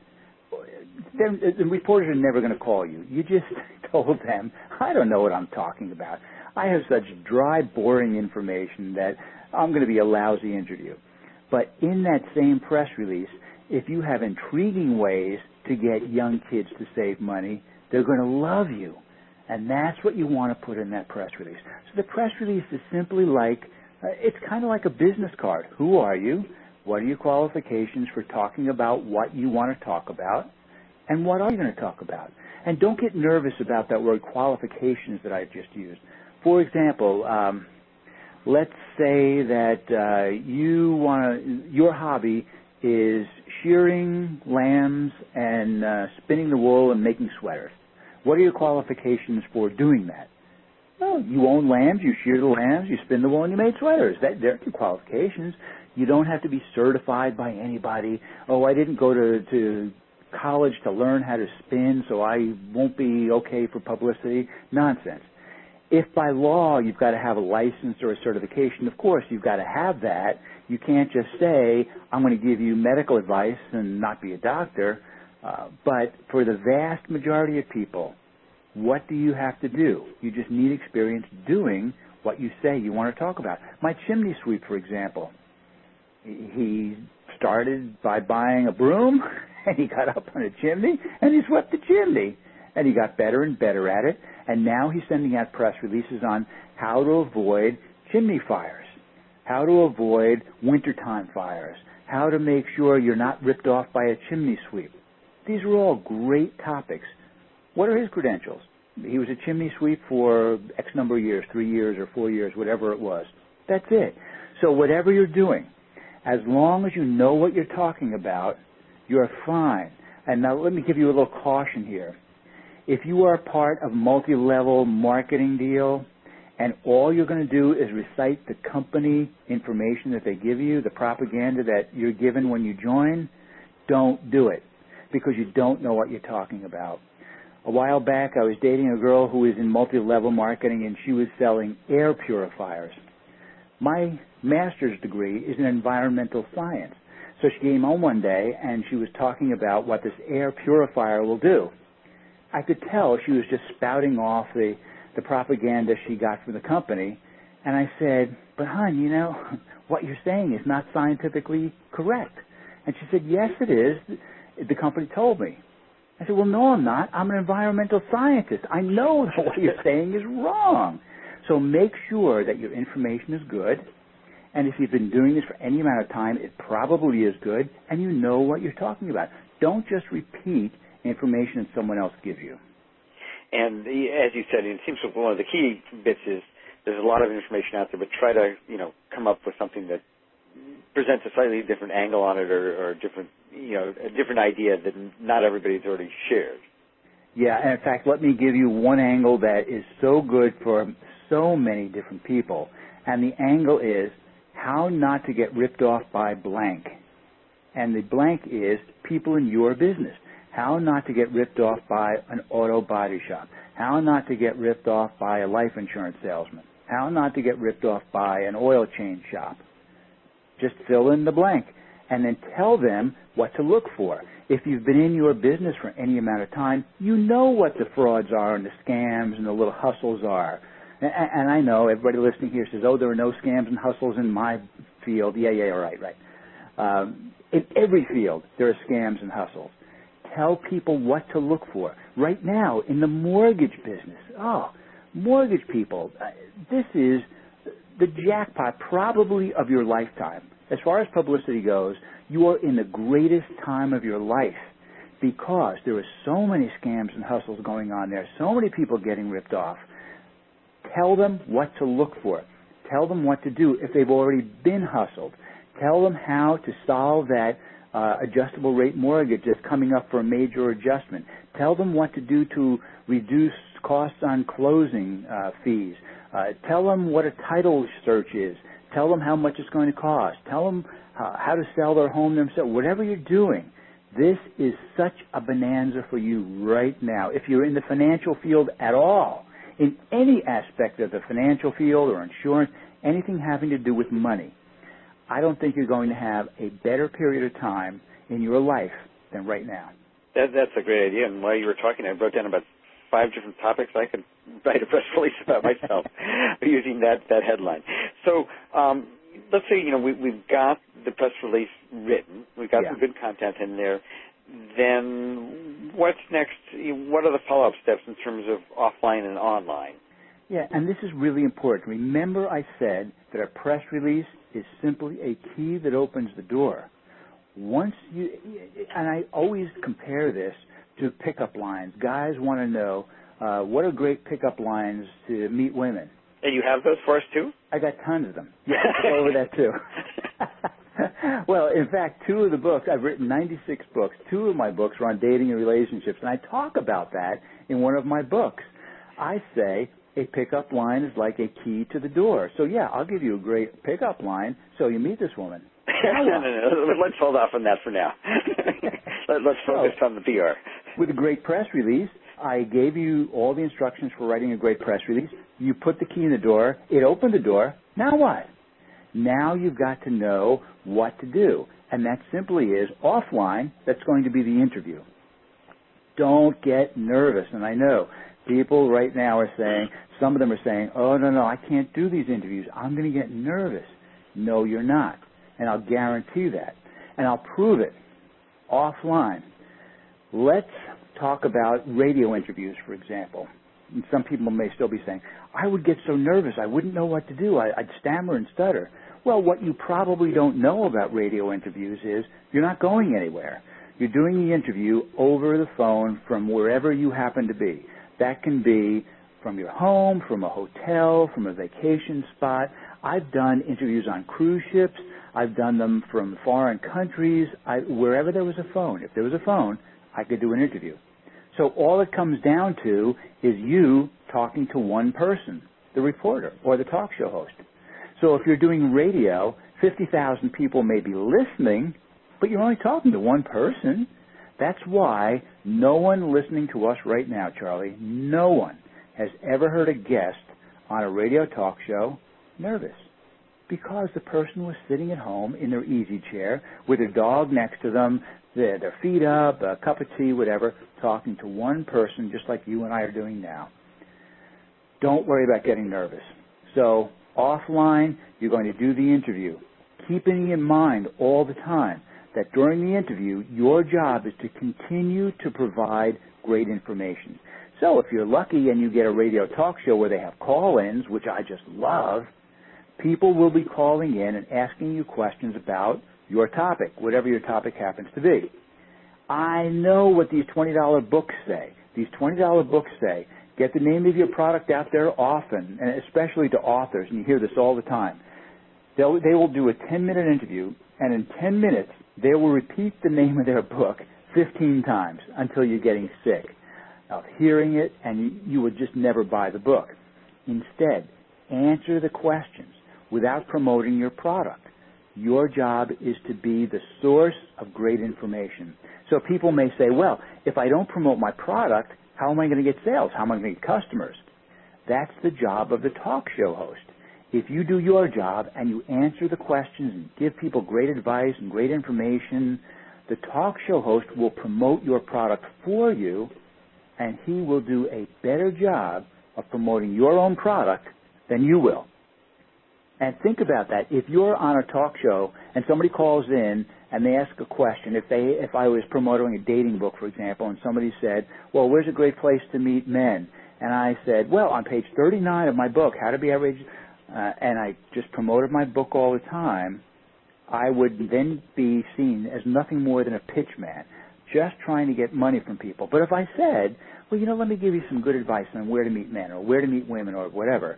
Then, the reporters are never going to call you. You just told them, I don't know what I'm talking about. I have such dry, boring information that I'm going to be a lousy interview. But in that same press release, if you have intriguing ways to get young kids to save money, they're going to love you. And that's what you want to put in that press release. So the press release is simply like, uh, it's kind of like a business card. Who are you? What are your qualifications for talking about what you want to talk about? And what are you going to talk about? And don't get nervous about that word qualifications that I just used. For example, um, let's say that uh, you want to, your hobby is shearing lambs and uh, spinning the wool and making sweaters. What are your qualifications for doing that? Well, you own lambs, you shear the lambs, you spin the wool, and you made sweaters. That, they're your qualifications. You don't have to be certified by anybody. Oh, I didn't go to, to college to learn how to spin, so I won't be okay for publicity. Nonsense. If by law you've got to have a license or a certification, of course you've got to have that. You can't just say, I'm going to give you medical advice and not be a doctor. Uh, but for the vast majority of people, what do you have to do? You just need experience doing what you say you want to talk about. My chimney sweep, for example, he started by buying a broom, and he got up on a chimney, and he swept the chimney. And he got better and better at it, and now he's sending out press releases on how to avoid chimney fires, how to avoid wintertime fires, how to make sure you're not ripped off by a chimney sweep. These are all great topics. What are his credentials? He was a chimney sweep for X number of years, three years or four years, whatever it was. That's it. So whatever you're doing, as long as you know what you're talking about, you're fine. And now let me give you a little caution here. If you are part of a multi-level marketing deal and all you're going to do is recite the company information that they give you, the propaganda that you're given when you join, don't do it because you don't know what you're talking about. A while back, I was dating a girl who was in multi-level marketing, and she was selling air purifiers. My master's degree is in environmental science. So she came home one day, and she was talking about what this air purifier will do. I could tell she was just spouting off the, the propaganda she got from the company. And I said, but hon, you know, what you're saying is not scientifically correct. And she said, yes, it is. The company told me. I said, well, no, I'm not. I'm an environmental scientist. I know that what you're saying is wrong. So make sure that your information is good. And if you've been doing this for any amount of time, it probably is good, and you know what you're talking about. Don't just repeat information that someone else gives you. And as you said, it seems like one of the key bits is there's a lot of information out there, but try to, you know, come up with something that presents a slightly different angle on it, or, or a different, you know, a different idea that not everybody's already shared. Yeah, and in fact, let me give you one angle that is so good for so many different people, and the angle is how not to get ripped off by blank. And the blank is people in your business. How not to get ripped off by an auto body shop. How not to get ripped off by a life insurance salesman. How not to get ripped off by an oil change shop. Just fill in the blank and then tell them what to look for. If you've been in your business for any amount of time, you know what the frauds are and the scams and the little hustles are. And I know everybody listening here says, oh, there are no scams and hustles in my field. Yeah, yeah, right, right. Um, in every field, there are scams and hustles. Tell people what to look for. Right now, in the mortgage business, oh, mortgage people, uh, this is the jackpot probably of your lifetime. As far as publicity goes, you are in the greatest time of your life because there are so many scams and hustles going on there, so many people getting ripped off. Tell them what to look for. Tell them what to do if they've already been hustled. Tell them how to solve that uh, adjustable rate mortgage that's coming up for a major adjustment. Tell them what to do to reduce costs on closing uh, fees. Uh, tell them what a title search is. Tell them how much it's going to cost. Tell them uh, how to sell their home themselves. Whatever you're doing, this is such a bonanza for you right now. If you're in the financial field at all, in any aspect of the financial field or insurance, anything having to do with money, I don't think you're going to have a better period of time in your life than right now. That, that's a great idea. And while you were talking, I wrote down about five different topics I could write a press release about myself using that, that headline. So um, let's say, you know, we, we've got the press release written. We've got yeah. some good content in there. Then what's next? What are the follow-up steps in terms of offline and online? Yeah, and this is really important. Remember I said that a press release is simply a key that opens the door. Once you, and I always compare this to pickup lines. Guys want to know uh, what are great pickup lines to meet women. And you have those for us too? I got tons of them. Yeah, I'll go over that too. Well, in fact, two of the books, I've written ninety-six books. Two of my books are on dating and relationships, and I talk about that in one of my books. I say a pickup line is like a key to the door. So, yeah, I'll give you a great pickup line so you meet this woman. no, no, no. Let's hold off on that for now. Let's focus so, on the P R. With a great press release, I gave you all the instructions for writing a great press release. You put the key in the door. It opened the door. Now what? Now you've got to know what to do. And that simply is, offline, that's going to be the interview. Don't get nervous. And I know people right now are saying, some of them are saying, oh, no, no, I can't do these interviews. I'm going to get nervous. No, you're not. And I'll guarantee that. And I'll prove it offline. Let's talk about radio interviews, for example. And some people may still be saying, I would get so nervous, I wouldn't know what to do. I, I'd stammer and stutter. Well, what you probably don't know about radio interviews is you're not going anywhere. You're doing the interview over the phone from wherever you happen to be. That can be from your home, from a hotel, from a vacation spot. I've done interviews on cruise ships. I've done them from foreign countries. I, wherever there was a phone. If there was a phone, I could do an interview. So all it comes down to is you talking to one person. the reporter or the talk show host. So if you're doing radio, fifty thousand people may be listening, but you're only talking to one person. That's why no one listening to us right now, Charlie, no one has ever heard a guest on a radio talk show nervous, because the person was sitting at home in their easy chair with their dog next to them, their, their feet up, a cup of tea, whatever, talking to one person just like you and I are doing now. Don't worry about getting nervous. So offline, you're going to do the interview, keeping in mind all the time that during the interview, your job is to continue to provide great information. So if you're lucky and you get a radio talk show where they have call-ins, which I just love, people will be calling in and asking you questions about your topic, whatever your topic happens to be. I know what these twenty dollar books say. These twenty dollar books say, get the name of your product out there often, and especially to authors, and you hear this all the time. They'll, they will do a ten-minute interview, and in ten minutes, they will repeat the name of their book fifteen times until you're getting sick of hearing it, and you, you would just never buy the book. Instead, answer the questions without promoting your product. Your job is to be the source of great information. So people may say, well, if I don't promote my product, how am I going to get sales? How am I going to get customers? That's the job of the talk show host. If you do your job and you answer the questions and give people great advice and great information, the talk show host will promote your product for you, and he will do a better job of promoting your own product than you will. And think about that. If you're on a talk show and somebody calls in and they ask a question, if they, if I was promoting a dating book, for example, and somebody said, well, where's a great place to meet men? And I said, well, on page thirty-nine of my book, How to Be Outrageous, uh, and I just promoted my book all the time, I would then be seen as nothing more than a pitch man, just trying to get money from people. But if I said, well, you know, let me give you some good advice on where to meet men or where to meet women or whatever,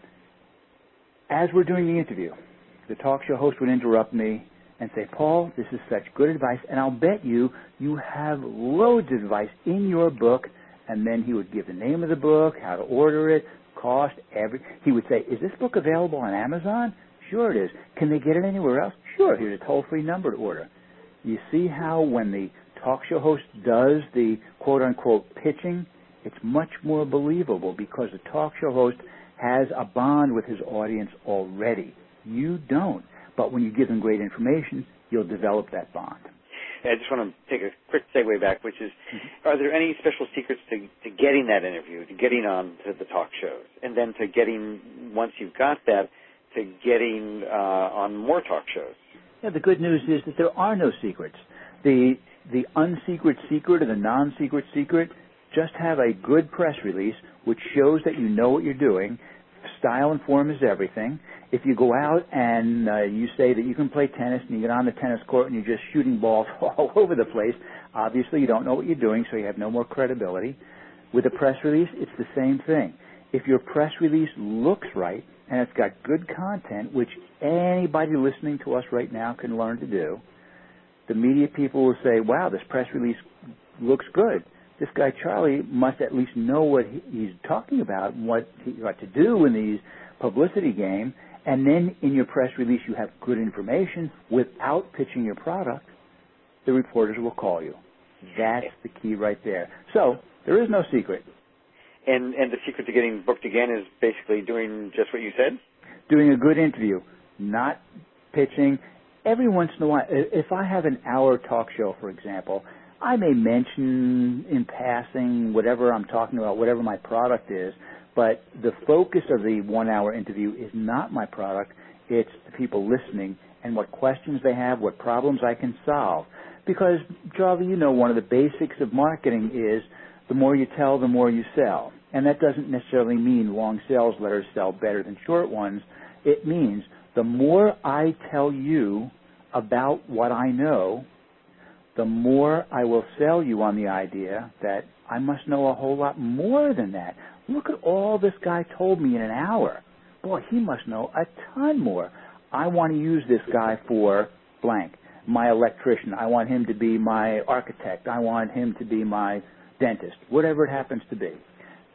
as we're doing the interview, the talk show host would interrupt me and say, Paul, this is such good advice, and I'll bet you you have loads of advice in your book. And then he would give the name of the book, how to order it, cost, every. He would say, is this book available on Amazon? Sure it is. Can they get it anywhere else? Sure. Here's a toll-free number to order. You see how when the talk show host does the quote-unquote pitching, it's much more believable because the talk show host has a bond with his audience already. You don't. But when you give them great information, you'll develop that bond. I just want to take a quick segue back, which is, mm-hmm. are there any special secrets to, to getting that interview, to getting on to the talk shows, and then to getting, once you've got that, to getting uh, on more talk shows? Yeah, the good news is that there are no secrets. The the unsecret secret or the non-secret secret, just have a good press release which shows that you know what you're doing. Style and form is everything. If you go out and uh, you say that you can play tennis and you get on the tennis court and you're just shooting balls all over the place, obviously you don't know what you're doing, so you have no more credibility. With a press release, it's the same thing. If your press release looks right and it's got good content, which anybody listening to us right now can learn to do, the media people will say, wow, this press release looks good. This guy Charlie must at least know what he, he's talking about and what he ought to do in these publicity game. And then in your press release you have good information without pitching your product. The reporters will call you. That's the key right there. So there is no secret. And and the secret to getting booked again is basically doing just what you said? Doing a good interview, not pitching. Every once in a while, if I have an hour talk show, for example, I may mention in passing whatever I'm talking about, whatever my product is, but the focus of the one-hour interview is not my product. It's the people listening and what questions they have, what problems I can solve. Because, Charlie, you know one of the basics of marketing is the more you tell, the more you sell. And that doesn't necessarily mean long sales letters sell better than short ones. It means the more I tell you about what I know, the more I will sell you on the idea that I must know a whole lot more than that. Look at all this guy told me in an hour. Boy, he must know a ton more. I want to use this guy for blank, my electrician. I want him to be my architect. I want him to be my dentist, whatever it happens to be.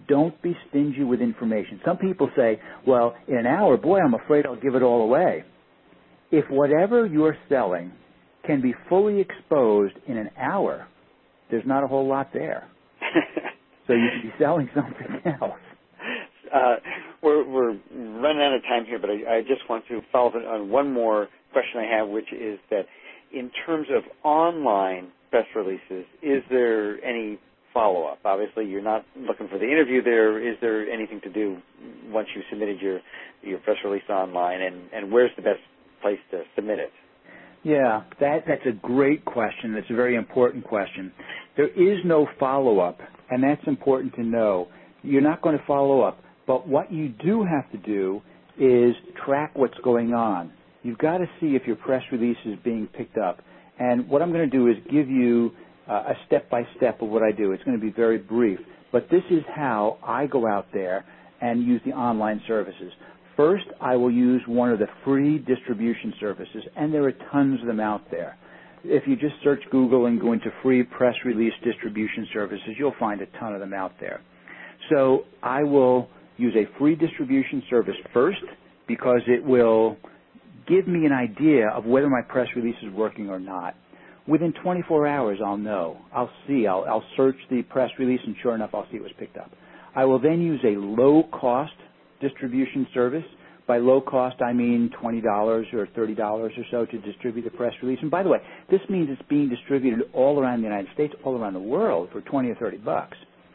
don't be stingy with information. Some people say, well, in an hour, boy, I'm afraid I'll give it all away. If whatever you're selling can be fully exposed in an hour, there's not a whole lot there. So you should be selling something else. Uh, we're, we're running out of time here, but I, I just want to follow up on one more question I have, which is that in terms of online press releases, is there any follow-up? Obviously, you're not looking for the interview there. Is there anything to do once you've submitted your, your press release online, and, and where's the best place to submit it? Yeah, that, that's a great question. That's a very important question. There is no follow-up, and that's important to know. You're not going to follow up, but what you do have to do is track what's going on. You've got to see if your press release is being picked up. And what I'm going to do is give you uh, a step-by-step of what I do. It's going to be very brief, but this is how I go out there and use the online services. First, I will use one of the free distribution services, and there are tons of them out there. If you just search Google and go into free press release distribution services, you'll find a ton of them out there. So I will use a free distribution service first because it will give me an idea of whether my press release is working or not. Within twenty-four hours, I'll know. I'll see. I'll, I'll search the press release, and sure enough, I'll see it was picked up. I will then use a low-cost distribution service. By low cost, I mean twenty dollars or thirty dollars or so to distribute the press release. And by the way, this means it's being distributed all around the United States, all around the world for twenty or thirty bucks.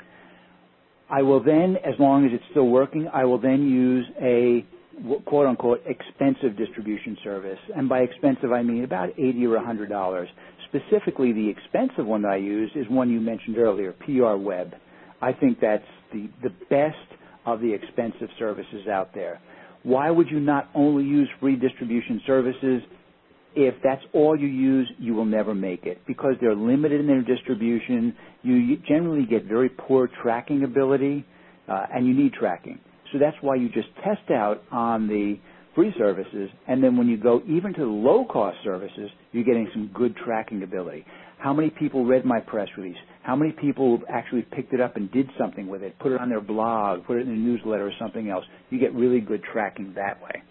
I will then, as long as it's still working, I will then use a quote-unquote expensive distribution service. And by expensive, I mean about eighty or one hundred dollars. Specifically, the expensive one that I use is one you mentioned earlier, P R Web. I think that's the, the best of the expensive services out there. Why would you not only use free distribution services? If that's all you use, you will never make it because they're limited in their distribution. You generally get very poor tracking ability, uh, and you need tracking. So that's why you just test out on the free services, and then when you go even to the low-cost services, you're getting some good tracking ability. How many people read my press release? How many people actually picked it up and did something with it, put it on their blog, put it in a newsletter or something else? You get really good tracking that way.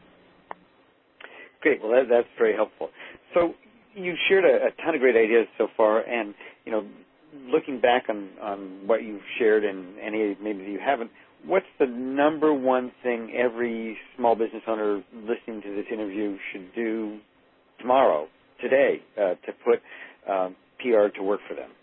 Great. Well, that, that's very helpful. So you've shared a, a ton of great ideas so far, and, you know, looking back on, on what you've shared and any maybe you haven't, what's the number one thing every small business owner listening to this interview should do tomorrow, today, uh, to put um, P R to work for them?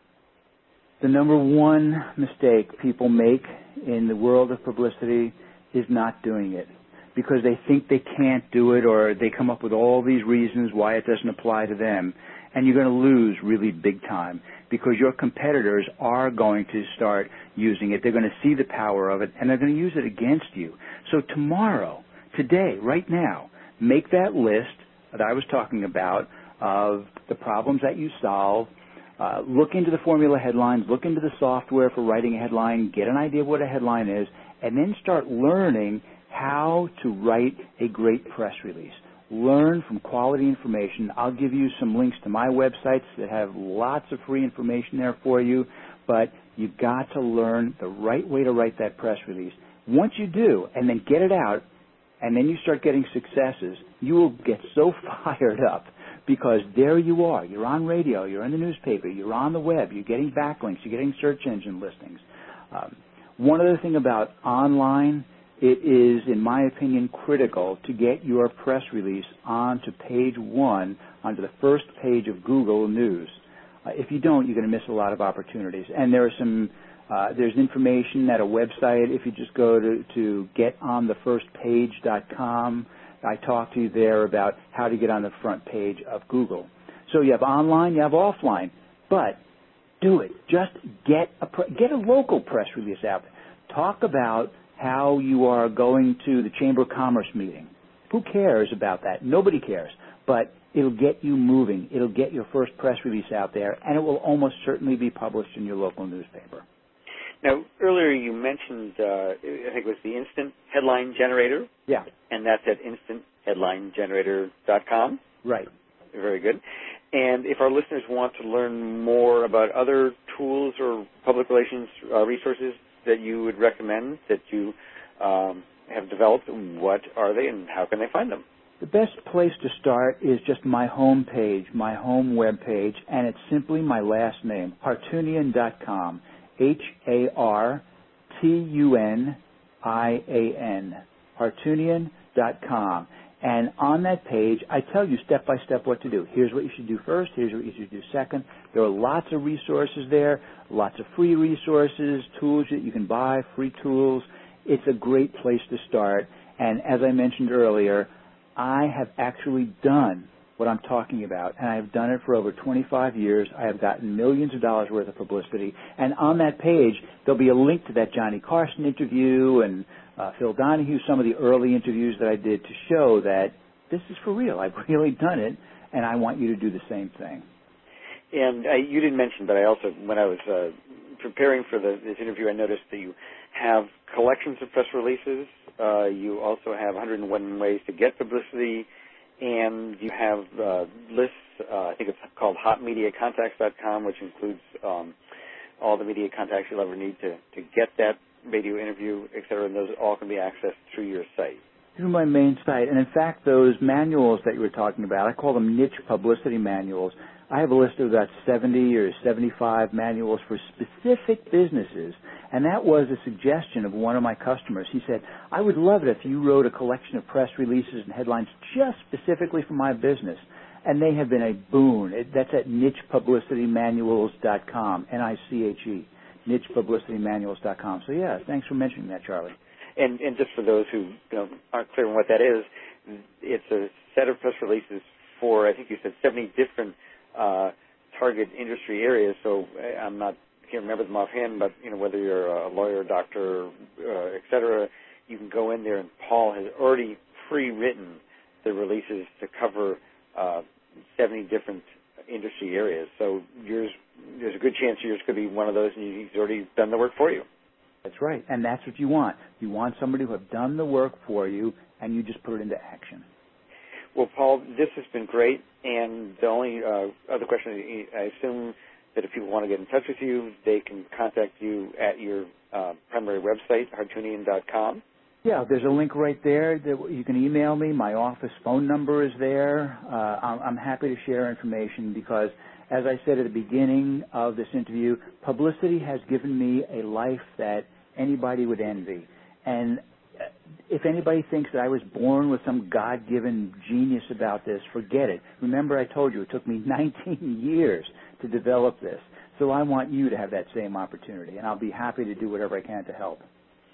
The number one mistake people make in the world of publicity is not doing it because they think they can't do it or they come up with all these reasons why it doesn't apply to them. And you're going to lose really big time because your competitors are going to start using it. They're going to see the power of it, and they're going to use it against you. So tomorrow, today, right now, make that list that I was talking about of the problems that you solve. Uh, look into the formula headlines, look into the software for writing a headline, get an idea of what a headline is, and then start learning how to write a great press release. Learn from quality information. I'll give you some links to my websites that have lots of free information there for you, but you've got to learn the right way to write that press release. Once you do, and then get it out, and then you start getting successes, you will get so fired up because there you are. You're on radio, you're in the newspaper, you're on the web, you're getting backlinks, you're getting search engine listings. Um, one other thing about online, it is, in my opinion, critical to get your press release onto page one, onto the first page of Google News. Uh, if you don't, you're going to miss a lot of opportunities. And there are some, uh, there's information at a website. If you just go to, to get on the first page dot com, I talk to you there about how to get on the front page of Google. So you have online, you have offline, but do it. Just get a get a local press release out. Talk about how you are going to the Chamber of Commerce meeting. Who cares about that? Nobody cares. But it'll get you moving. It'll get your first press release out there, and it will almost certainly be published in your local newspaper. Now, earlier you mentioned, uh, I think it was the Instant Headline Generator. Yeah. And that's at instant headline generator dot com. Right. Very good. And if our listeners want to learn more about other tools or public relations uh, resources, that you would recommend that you um, have developed, what are they and how can they find them? The best place to start is just my home page, my home web page, and it's simply my last name, hartunian dot com, H A R T U N I A N, hartunian dot com. And on that page, I tell you step by step what to do. Here's what you should do first. Here's what you should do second. There are lots of resources there, lots of free resources, tools that you can buy, free tools. It's a great place to start. And as I mentioned earlier, I have actually done what I'm talking about, and I've done it for over twenty-five years. I have gotten millions of dollars worth of publicity. And on that page, there'll be a link to that Johnny Carson interview and uh, Phil Donahue, some of the early interviews that I did to show that this is for real. I've really done it, and I want you to do the same thing. And uh, you didn't mention, but I also, when I was uh, preparing for the, this interview, I noticed that you have collections of press releases. Uh, you also have one hundred and one ways to get publicity, and you have uh, lists. Uh, I think it's called hot media contacts dot com, which includes um, all the media contacts you'll ever need to, to get that radio interview, et cetera, and those all can be accessed through your site. Through my main site. And in fact, those manuals that you were talking about, I call them niche publicity manuals. I have a list of about seventy or seventy-five manuals for specific businesses. And that was a suggestion of one of my customers. He said, I would love it if you wrote a collection of press releases and headlines just specifically for my business. And they have been a boon. It, that's at niche publicity manuals dot com, N I C H E, niche publicity manuals dot com. So, yeah, thanks for mentioning that, Charlie. And, and just for those who you know, aren't clear on what that is, it's a set of press releases for, I think you said, seventy different uh, target industry areas. So I'm not, I can't remember them offhand, but you know, whether you're a lawyer, doctor, uh, et cetera, you can go in there, and Paul has already pre-written the releases to cover uh, seventy different industry areas. So yours, there's a good chance yours could be one of those, and he's already done the work for you. That's right, and that's what you want. You want somebody who have done the work for you, and you just put it into action. Well, Paul, this has been great, and the only uh, other question, I assume that if people want to get in touch with you, they can contact you at your uh, primary website, hartunian dot com. Yeah, there's a link right there that you can email me. My office phone number is there. Uh, I'm, I'm happy to share information because, as I said at the beginning of this interview, publicity has given me a life that anybody would envy. And if anybody thinks that I was born with some God-given genius about this, forget it. Remember, I told you it took me nineteen years to develop this. So I want you to have that same opportunity, and I'll be happy to do whatever I can to help.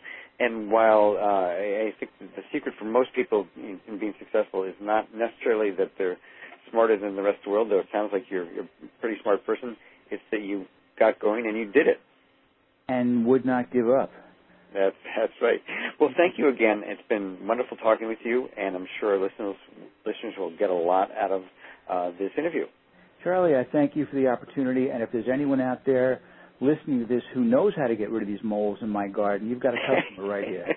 And while uh, I think the secret for most people in, in being successful is not necessarily that they're smarter than the rest of the world, though it sounds like you're, you're a pretty smart person, it's that you got going and you did it. And would not give up. That's, that's right. Well, thank you again. It's been wonderful talking with you, and I'm sure our listeners, listeners will get a lot out of uh, this interview. Charlie, I thank you for the opportunity, and if there's anyone out there listening to this who knows how to get rid of these moles in my garden, you've got a customer right here.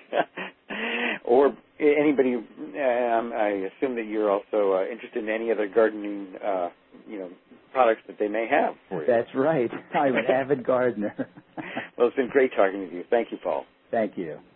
Or anybody, um, I assume that you're also uh, interested in any other gardening, uh, you know, products that they may have for you. That's right. I'm an avid gardener. Well, it's been great talking with you. Thank you, Paul. Thank you.